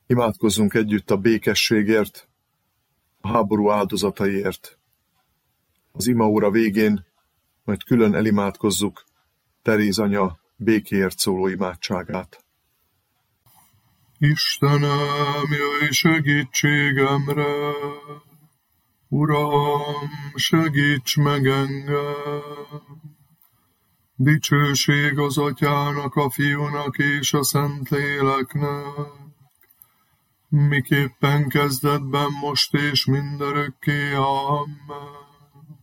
Imádkozzunk együtt a békességért, a háború áldozataiért. Az imaóra végén majd külön elimádkozzuk Teréz anya békéért szóló imádságát. Istenem, jöjj segítségemre! Uram, segíts meg engem! Dicsőség az Atyának, a Fiúnak és a Szentléleknek, miképpen kezdetben, most és mindörökké. Amen.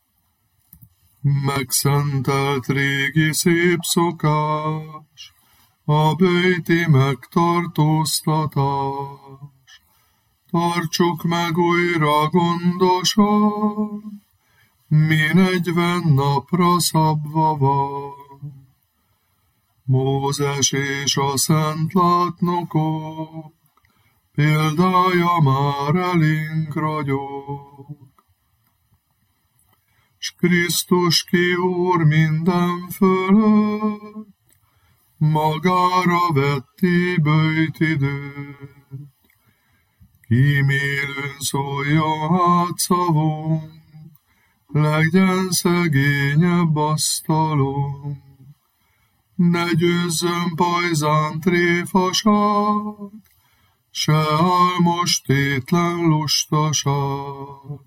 Megszentelt régi szép szokás, a böjti megtartóztatás. Tartsuk meg újra gondosan, mi 40 napra szabva van. Mózes és a szent látnokok példája már elénk ragyog. S Krisztus ki Úr minden fölött, magára vetti böjtidőt. Kímélőn szóljon hát szavunk, legyen szegényebb asztalunk. Ne győzzön pajzán tréfaság, se álmos tétlen lustaság.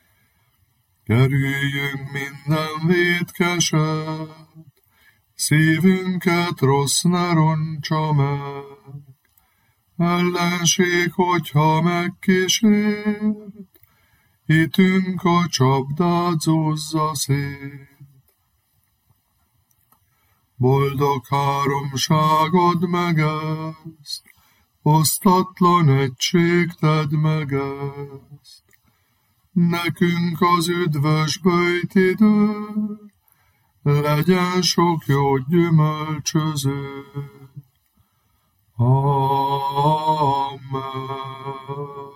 Kerüljünk minden vétkeset, szívünket rossz ne roncsa meg. Ellenség, hogyha megkísért, hitünk a csapdát zúzza szét. Boldog háromságod meg ezt, osztatlan egység tedd meg ezt. Nekünk az üdvös böjtidő, legyen sok jó gyümölcsöző. Amen.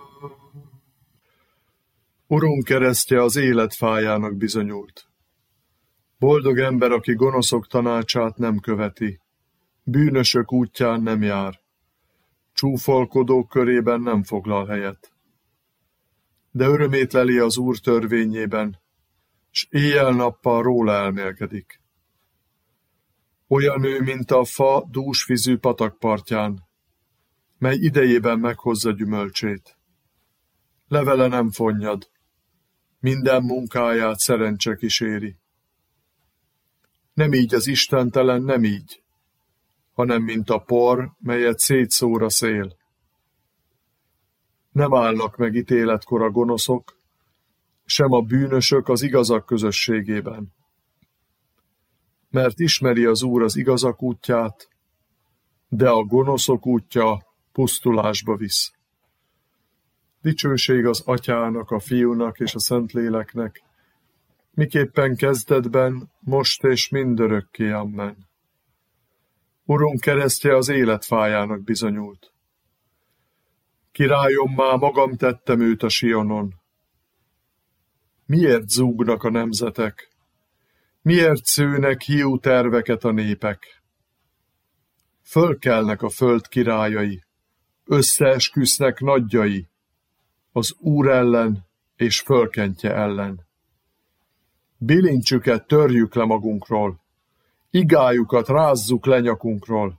Urunk keresztje az élet fájának bizonyult. Boldog ember, aki gonoszok tanácsát nem követi, bűnösök útján nem jár, csúfolkodók körében nem foglal helyet. De örömét leli az Úr törvényében, s éjjel-nappal róla elmélkedik. Olyan ő, mint a fa dúsvízű patakpartján, mely idejében meghozza gyümölcsét. Levele nem fonnyad, minden munkáját szerencse kíséri. Nem így az istentelen, nem így, hanem mint a por, melyet szétszór a szél. Nem állnak meg ítéletkor a gonoszok, sem a bűnösök az igazak közösségében. Mert ismeri az Úr az igazak útját, de a gonoszok útja pusztulásba visz. Dicsőség az Atyának, a Fiúnak és a Szentléleknek, miképpen kezdetben, most és mindörökké. Amen. Urunk keresztje az élet fájának bizonyult. Királyommá magam tettem őt a Sionon. Miért zúgnak a nemzetek? Miért szőnek hiú terveket a népek? Fölkelnek a föld királyai, összeesküsznek nagyjai, az Úr ellen és fölkentje ellen. Bilincsüket törjük le magunkról, igájukat rázzuk le nyakunkról.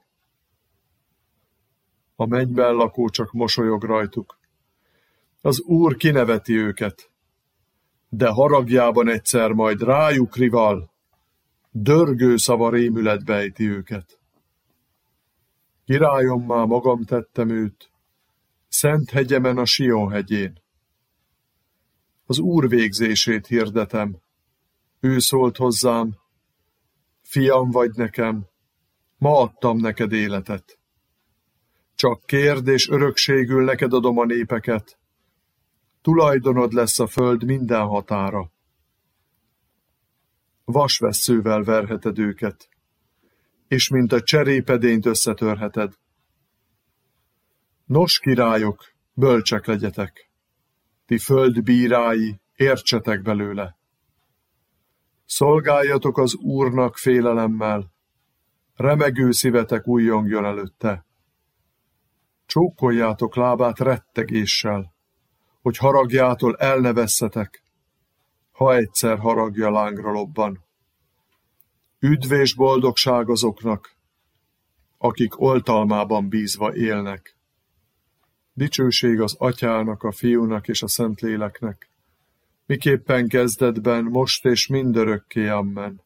A mennyben lakó csak mosolyog rajtuk. Az Úr kineveti őket, de haragjában egyszer majd rájuk rival, dörgő szava rémületbe ejti őket. Királyommá magam tettem őt, szent hegyemen a Sion hegyén. Az Úr végzését hirdetem, ő szólt hozzám, fiam vagy nekem, ma adtam neked életet. Csak kérd, és örökségül neked adom a népeket, tulajdonod lesz a föld minden határa. Vasvesszővel verheted őket, és mint a cserépedényt összetörheted. Nos, királyok, bölcsek legyetek, ti föld bírái, értsetek belőle. Szolgáljatok az Úrnak félelemmel, remegő szívetek újjongjon előtte. Csókoljátok lábát rettegéssel, hogy haragjától el ne vesszetek, ha egyszer haragja lángra lobban. Üdv és boldogság azoknak, akik oltalmában bízva élnek. Dicsőség az Atyának, a Fiúnak és a Szentléleknek, miképpen kezdetben, most és mindörökké, amen.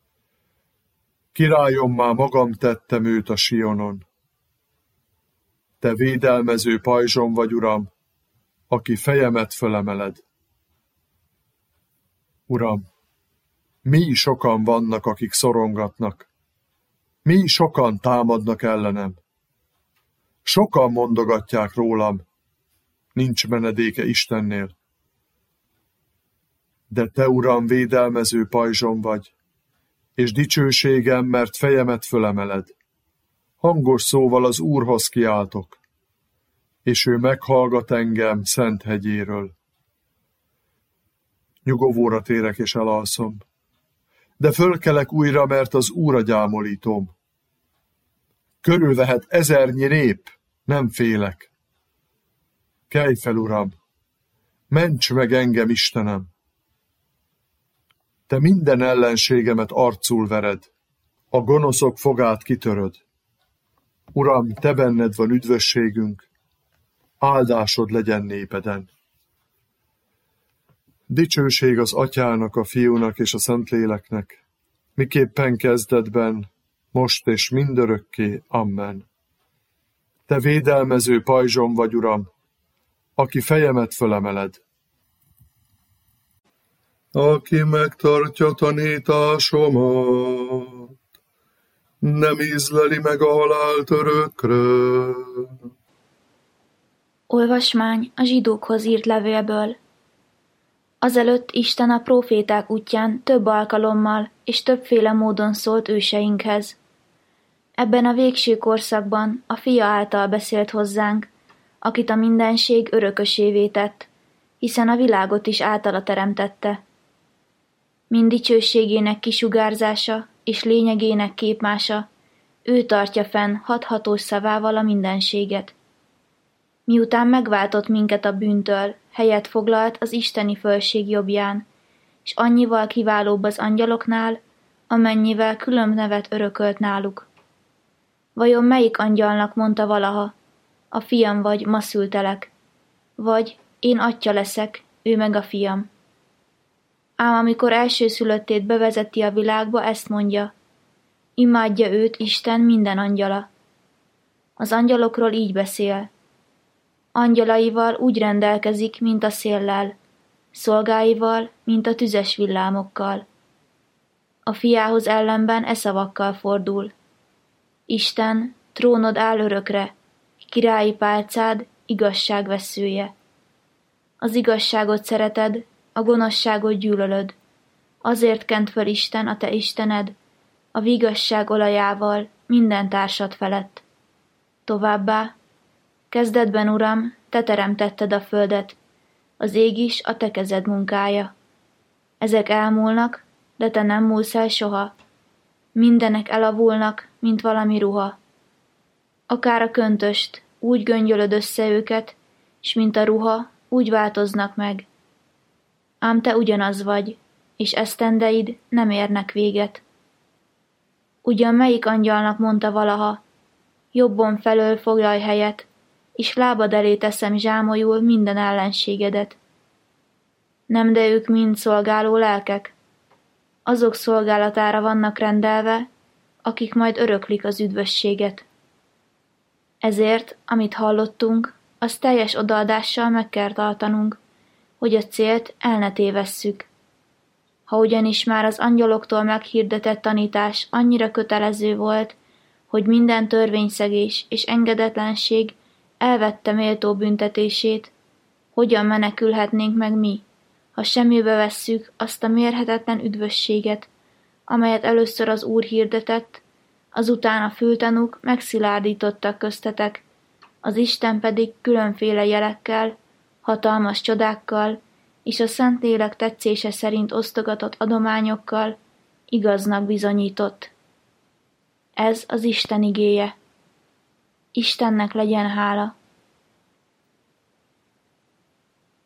Királyommá magam tettem őt a Sionon. Te védelmező pajzsom vagy, Uram, aki fejemet fölemeled. Uram, mi sokan vannak, akik szorongatnak, mi sokan támadnak ellenem. Sokan mondogatják rólam, nincs menedéke Istennél. De te, Uram, védelmező pajzsom vagy, és dicsőségem, mert fejemet fölemeled. Hangos szóval az Úrhoz kiáltok, és ő meghallgat engem szent hegyéről. Nyugovóra térek és elalszom, de fölkelek újra, mert az Úr a gyámolítóm. Körülvehet ezernyi nép, nem félek. Kelj fel, Uram, ments meg engem, Istenem! Te minden ellenségemet arcul vered, a gonoszok fogát kitöröd. Uram, te benned van üdvösségünk, áldásod legyen népeden. Dicsőség az Atyának, a Fiúnak és a Szentléleknek, miképpen kezdetben, most és mindörökké, amen. Te védelmező pajzsom vagy, Uram, aki fejemet fölemeled. Aki megtartja tanításomat, nem ízleli meg a halált örökre. Olvasmány a zsidókhoz írt levélből. Azelőtt Isten a próféták útján több alkalommal és többféle módon szólt őseinkhez. Ebben a végső korszakban a Fia által beszélt hozzánk, akit a mindenség örökösévé tett, hiszen a világot is általa teremtette. Mind dicsőségének kisugárzása és lényegének képmása, ő tartja fenn hathatós szavával a mindenséget. Miután megváltott minket a bűntől, helyet foglalt az isteni fölség jobbján, és annyival kiválóbb az angyaloknál, amennyivel külön nevet örökölt náluk. Vajon melyik angyalnak mondta valaha, a fiam vagy, ma szültelek, vagy én atya leszek, ő meg a fiam? Ám amikor elsőszülöttét bevezeti a világba, ezt mondja, imádja őt Isten minden angyala. Az angyalokról így beszél. Angyalaival úgy rendelkezik, mint a széllel, szolgáival, mint a tüzes villámokkal. A fiához ellenben e szavakkal fordul. Isten, trónod áll örökre, királyi pálcád, igazság vesszője. Az igazságot szereted, a gonoszságot gyűlölöd. Azért kent föl Isten, a te Istened, a vigazság olajával minden társad felett. Továbbá, kezdetben, Uram, te teremtetted a földet, az ég is a te kezed munkája. Ezek elmúlnak, de te nem múlsz el soha. Mindenek elavulnak, mint valami ruha. Akár a köntöst, úgy göngyölöd össze őket, s mint a ruha, úgy változnak meg. Ám te ugyanaz vagy, és esztendeid nem érnek véget. Ugyan melyik angyalnak mondta valaha, jobbon felől foglalj helyet, és lábad elé teszem zsámolyul minden ellenségedet. Nem de ők mind szolgáló lelkek? Azok szolgálatára vannak rendelve, akik majd öröklik az üdvösséget. Ezért, amit hallottunk, azt teljes odaadással meg kell tartanunk, hogy a célt el ne tévesszük. Ha ugyanis már az angyaloktól meghirdetett tanítás annyira kötelező volt, hogy minden törvényszegés és engedetlenség elvette méltó büntetését, hogyan menekülhetnénk meg mi, ha semmibe vesszük azt a mérhetetlen üdvösséget, amelyet először az Úr hirdetett, azután a fültanúk megszilárdítottak köztetek, az Isten pedig különféle jelekkel, hatalmas csodákkal és a Szentlélek tetszése szerint osztogatott adományokkal igaznak bizonyított. Ez az Isten igéje. Istennek legyen hála.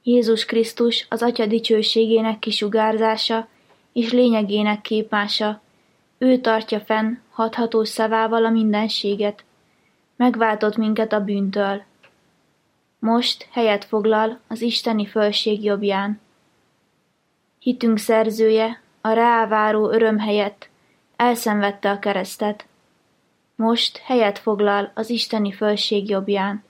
Jézus Krisztus az Atya dicsőségének kisugárzása és lényegének képmása. Ő tartja fenn hathatós szavával a mindenséget. Megváltott minket a bűntől. Most helyet foglal az isteni fölség jobbján. Hitünk szerzője a ráváró öröm helyett elszenvedte a keresztet. Most helyet foglal az isteni fölség jobbján.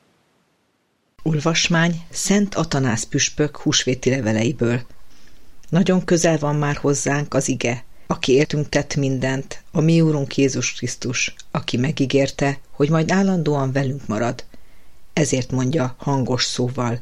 Olvasmány Szent Atanász püspök húsvéti leveleiből. Nagyon közel van már hozzánk az ige, aki értünk tett mindent, a mi Úrunk Jézus Krisztus, aki megígérte, hogy majd állandóan velünk marad. Ezért mondja hangos szóval: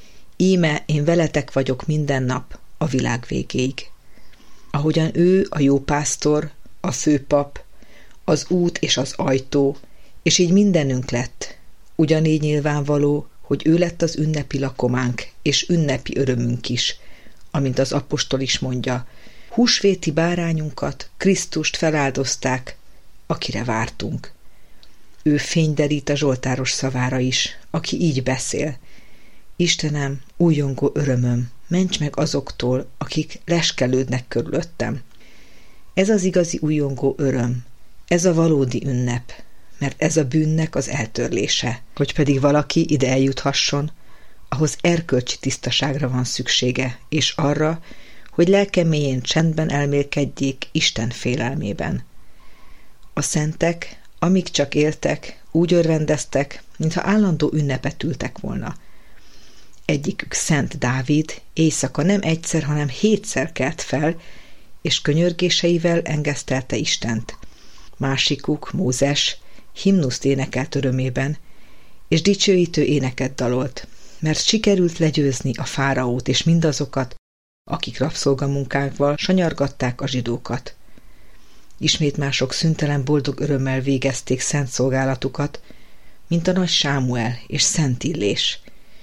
íme én veletek vagyok minden nap, a világ végéig. Ahogyan ő a jó pásztor, a főpap, az út és az ajtó, és így mindenünk lett, ugyanígy nyilvánvaló, hogy ő lett az ünnepi lakománk, és ünnepi örömünk is, amint az apostol is mondja, húsvéti bárányunkat, Krisztust feláldozták, akire vártunk. Ő fényderít a zsoltáros szavára is, aki így beszél: Istenem, újjongó örömöm, ments meg azoktól, akik leskelődnek körülöttem. Ez az igazi újjongó öröm, ez a valódi ünnep, mert ez a bűnnek az eltörlése. Hogy pedig valaki ide eljuthasson, ahhoz erkölcsi tisztaságra van szüksége, és arra, hogy lelke mélyén csendben elmélkedjék Isten félelmében. A szentek, amíg csak éltek, úgy örvendeztek, mintha állandó ünnepet ültek volna. Egyikük Szent Dávid éjszaka nem egyszer, hanem 7-szer kelt fel, és könyörgéseivel engesztelte Istent. Másikuk, Mózes, himnuszt énekelt örömében, és dicsőítő éneket dalolt, mert sikerült legyőzni a fáraót és mindazokat, akik rabszolgamunkával sanyargatták a zsidókat. Ismét mások szüntelen boldog örömmel végezték szent szolgálatukat, mint a nagy Sámuel és Szent Illés.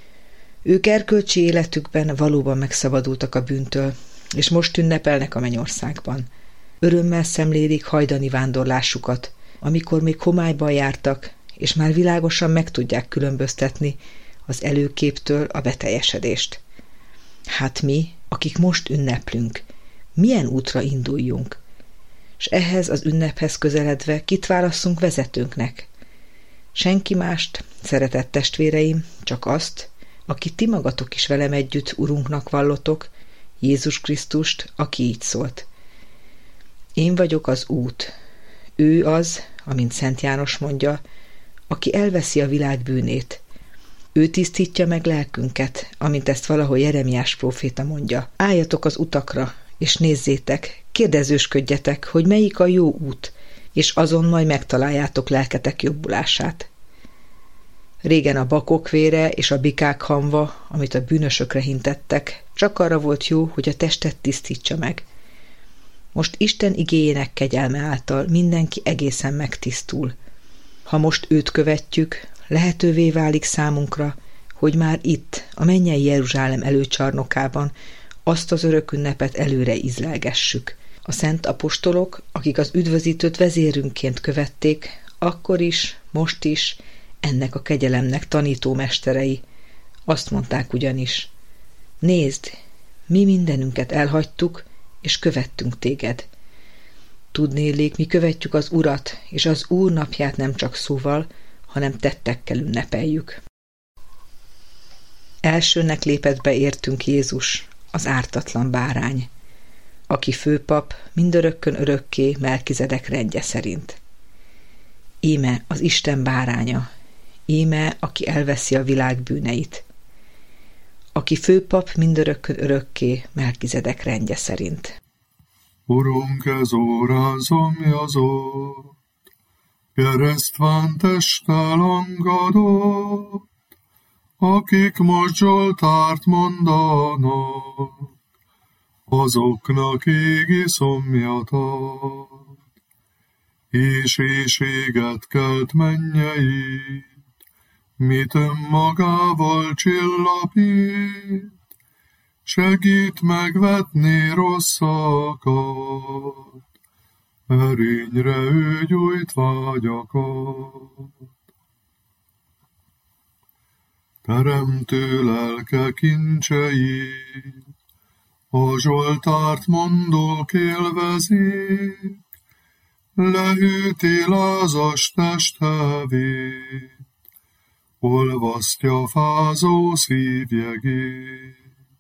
Ők erkölcsi életükben valóban megszabadultak a bűntől, és most ünnepelnek a mennyországban. Örömmel szemlélik hajdani vándorlásukat, amikor még homályban jártak, és már világosan meg tudják különböztetni az előképtől a beteljesedést. Hát mi, akik most ünneplünk, milyen útra induljunk? S ehhez az ünnephez közeledve kit válasszunk vezetőnknek? Senki mást, szeretett testvéreim, csak azt, akit ti magatok is velem együtt Urunknak vallotok, Jézus Krisztust, aki így szólt: én vagyok az út. Ő az, amint Szent János mondja, aki elveszi a világ bűnét. Ő tisztítja meg lelkünket, amint ezt valahol Jeremiás próféta mondja. Álljatok az utakra, és nézzétek, kérdezősködjetek, hogy melyik a jó út, és azon majd megtaláljátok lelketek jobbulását. Régen a bakok vére és a bikák hamva, amit a bűnösökre hintettek, csak arra volt jó, hogy a testet tisztítsa meg. Most Isten igéjének kegyelme által mindenki egészen megtisztul. Ha most őt követjük, lehetővé válik számunkra, hogy már itt, a mennyei Jeruzsálem előcsarnokában azt az örök ünnepet előre ízlelgessük. A szent apostolok, akik az üdvözítőt vezérünként követték, akkor is, most is ennek a kegyelemnek tanítómesterei. Azt mondták ugyanis: nézd, mi mindenünket elhagytuk, és követtünk téged. Tudnélék, mi követjük az Urat, és az Úr napját nem csak szóval, hanem tettekkel ünnepeljük. Elsőnek lépett be értünk Jézus, az ártatlan bárány, aki főpap mindörökkön örökké Melkizedek rendje szerint. Íme az Isten báránya, íme, aki elveszi a világ bűneit, aki főpap mindörökkön örökké Melkizedek rendje szerint. Urunk, ez órán zomjazott, keresztván testtel angadott, akik most Zsoltárt mondanak, azoknak égi szomjat, és éjséget kelt mennyeit, mit önmagával csillapít, segít megvetni rosszakat, erényre ő gyújt vágyakat. teremtő lelke kincsei, a Zsoltárt mondók élvezik, leüti lázas testhevét, olvasztja fázó szívjegét.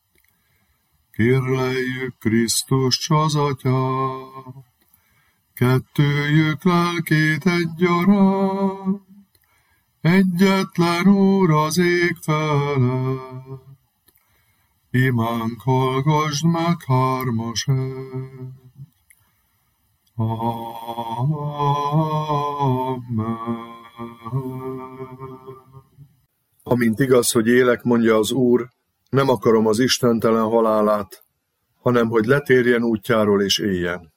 Kérleljük Krisztus az Atyát, kettőjük lelkét egyaránt, egyetlen Úr az ég felett, imánk hallgasd meg hármas egy. Amen. Amint igaz, hogy élek, mondja az Úr, nem akarom az istentelen halálát, hanem hogy letérjen útjáról és éljen.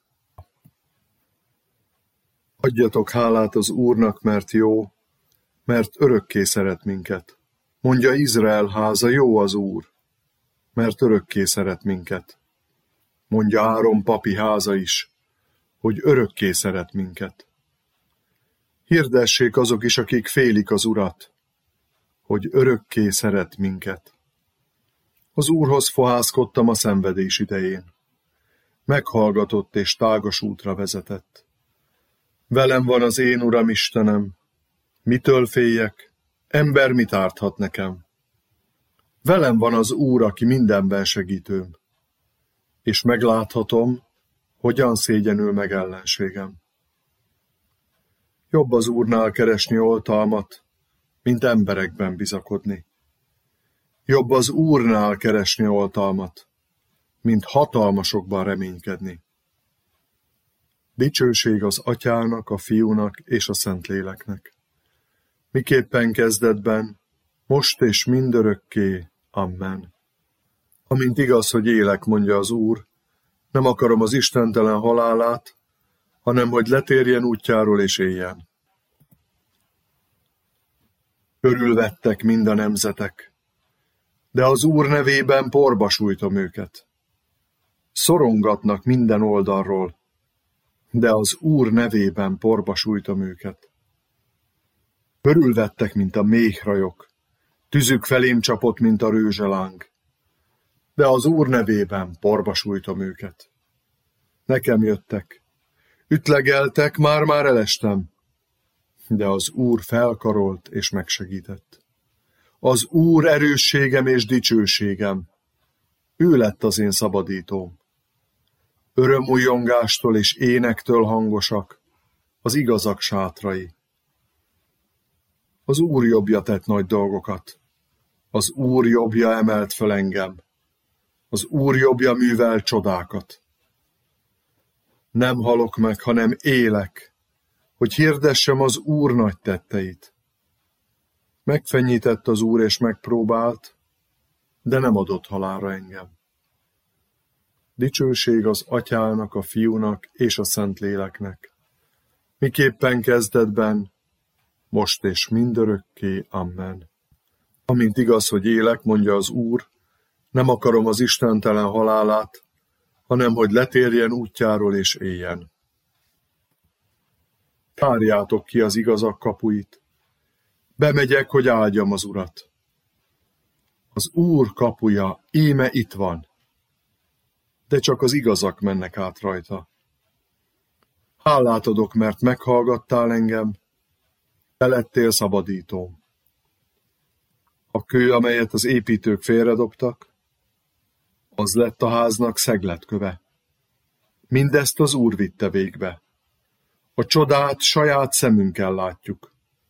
Adjatok hálát az Úrnak, mert jó, mert örökké szeret minket. Mondja Izrael háza, jó az Úr, mert örökké szeret minket. Mondja Áron papi háza is, hogy örökké szeret minket. Hirdessék azok is, akik félik az Urat, hogy örökké szeret minket. Az Úrhoz fohászkodtam a szenvedés idején. Meghallgatott és tágas útra vezetett. Velem van az én Uram Istenem, mitől féljek, ember mit árthat nekem? Velem van az Úr, aki mindenben segítőm, és megláthatom, hogyan szégyenül meg ellenségem. Jobb az Úrnál keresni oltalmat, mint emberekben bizakodni. Jobb az Úrnál keresni oltalmat, mint hatalmasokban reménykedni. Dicsőség az Atyának, a Fiúnak és a Szentléleknek. Miképpen kezdetben, most és mindörökké. Amen. Amint igaz, hogy élek, mondja az Úr, nem akarom az istentelen halálát, hanem hogy letérjen útjáról és éljen. Körülvettek mind a nemzetek, de az Úr nevében porba sújtom őket. Szorongatnak minden oldalról, de az Úr nevében porba sújtom őket. Körülvettek, mint a méhrajok, tüzük felém csapott, mint a rőzseláng, de az Úr nevében porba sújtom őket. Nekem jöttek, ütlegeltek, már elestem, de az Úr felkarolt és megsegített. Az Úr erősségem és dicsőségem, ő lett az én szabadítóm. Örömújjongástól és énektől hangosak az igazak sátrai. Az Úr jobbja tett nagy dolgokat, az Úr jobbja emelt föl engem, az Úr jobbja művel csodákat. Nem halok meg, hanem élek, hogy hirdessem az Úr nagy tetteit. Megfenyített az Úr és megpróbált, de nem adott halálra engem. Dicsőség az Atyának, a Fiúnak és a Szentléleknek. Miképpen kezdetben, most és mindörökké. Amen. Amint igaz, hogy élek, mondja az Úr, nem akarom az istentelen halálát, hanem hogy letérjen útjáról és éljen. Tárjátok ki az igazak kapuit, bemegyek, hogy áldjam az Urat. Az Úr kapuja íme itt van, de csak az igazak mennek át rajta. Hálát adok, mert meghallgattál engem, te lettél szabadítóm. A kő, amelyet az építők félredobtak, az lett a háznak szegletköve. Mindezt az Úr vitte végbe. A csodát saját szemünkkel látjuk.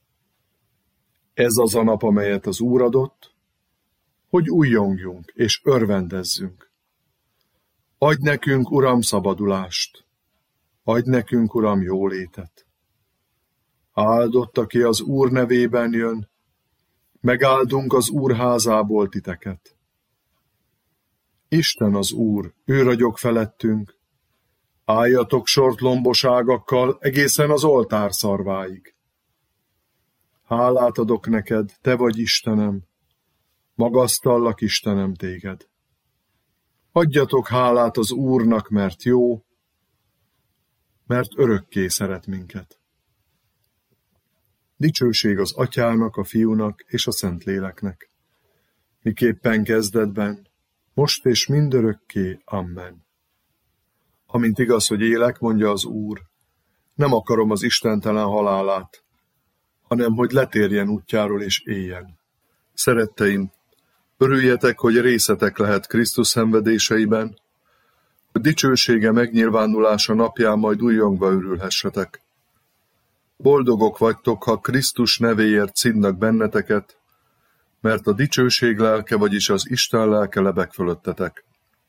Ez az a nap, amelyet az Úr adott, hogy újjongjunk és örvendezzünk. Adj nekünk, Uram, szabadulást, adj nekünk, Uram, jólétet. Áldott, aki az Úr nevében jön, megáldunk az Úr házából titeket. Isten az Úr, ő ragyog felettünk, álljatok sort lomboságakkal egészen az oltár szarváig. Hálát adok neked, te vagy Istenem, magasztallak, Istenem, téged. Adjatok hálát az Úrnak, mert jó, mert örökké szeret minket. Dicsőség az Atyának, a Fiúnak és a Szentléleknek. miképpen kezdetben, most és mindörökké. Amen. Amint igaz, hogy élek, mondja az Úr, nem akarom az istentelen halálát, hanem hogy letérjen útjáról és éljen. Szeretteim, örüljetek, hogy részetek lehet Krisztus szenvedéseiben, hogy dicsősége megnyilvánulása napján majd újjongva örülhessetek. Boldogok vagytok, ha Krisztus nevéért szidnak benneteket, mert a dicsőség lelke, vagyis az Isten lelke lebeg fölöttetek.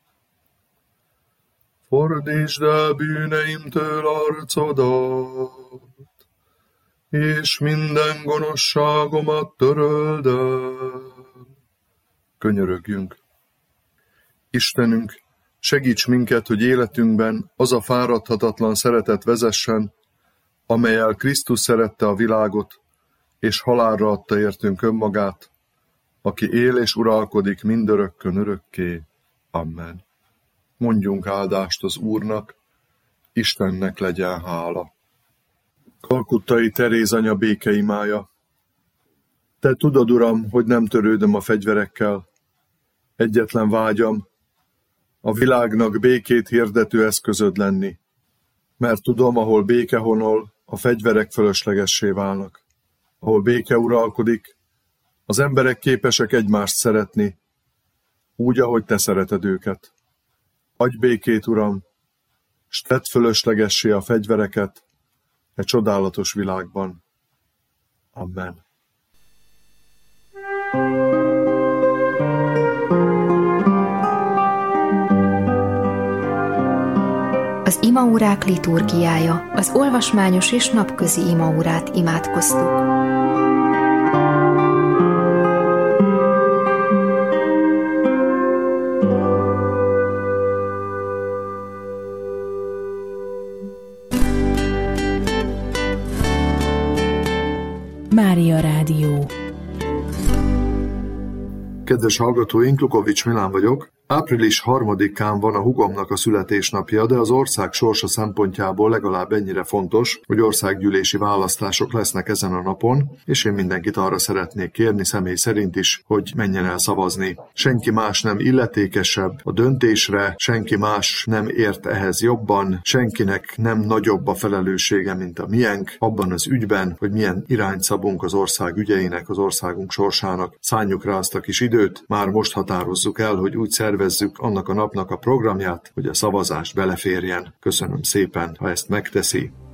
Fordítsd el bűneimtől arcodat, és minden gonoszságomat töröld el. Könyörögjünk. Istenünk, segíts minket, hogy életünkben az a fáradhatatlan szeretet vezessen, amellyel Krisztus szerette a világot, és halálra adta értünk önmagát, aki él és uralkodik mindörökkön örökké. Amen. Mondjunk áldást az Úrnak, Istennek legyen hála. Kalkuttai Teréz anya békeimája. Te tudod, Uram, hogy nem törődöm a fegyverekkel. Egyetlen vágyam, a világnak békét hirdető eszközöd lenni, mert tudom, ahol béke honol, a fegyverek fölöslegessé válnak. Ahol béke uralkodik, az emberek képesek egymást szeretni, úgy, ahogy te szereted őket. Adj békét, Uram, s tedd fölöslegessé a fegyvereket e csodálatos világban. Amen. Az imaórák liturgiája, az olvasmányos és napközi imaórát imádkoztuk. Mária Rádió. Kedves hallgatóink, Lukovics Milán vagyok. Április 3-án van a húgomnak a születésnapja, de az ország sorsa szempontjából legalább ennyire fontos, hogy országgyűlési választások lesznek ezen a napon, és én mindenkit arra szeretnék kérni, személy szerint is, hogy menjen el szavazni. Senki más nem illetékesebb a döntésre, senki más nem ért ehhez jobban, senkinek nem nagyobb a felelőssége, mint a miénk, abban az ügyben, hogy milyen irányt szabunk az ország ügyeinek, az országunk sorsának. Szánjuk rá azt a kis időt, már most határozzuk el, hogy úgy szervezzük annak a napnak a programját, hogy a szavazás beleférjen. Köszönöm szépen, ha ezt megteszi.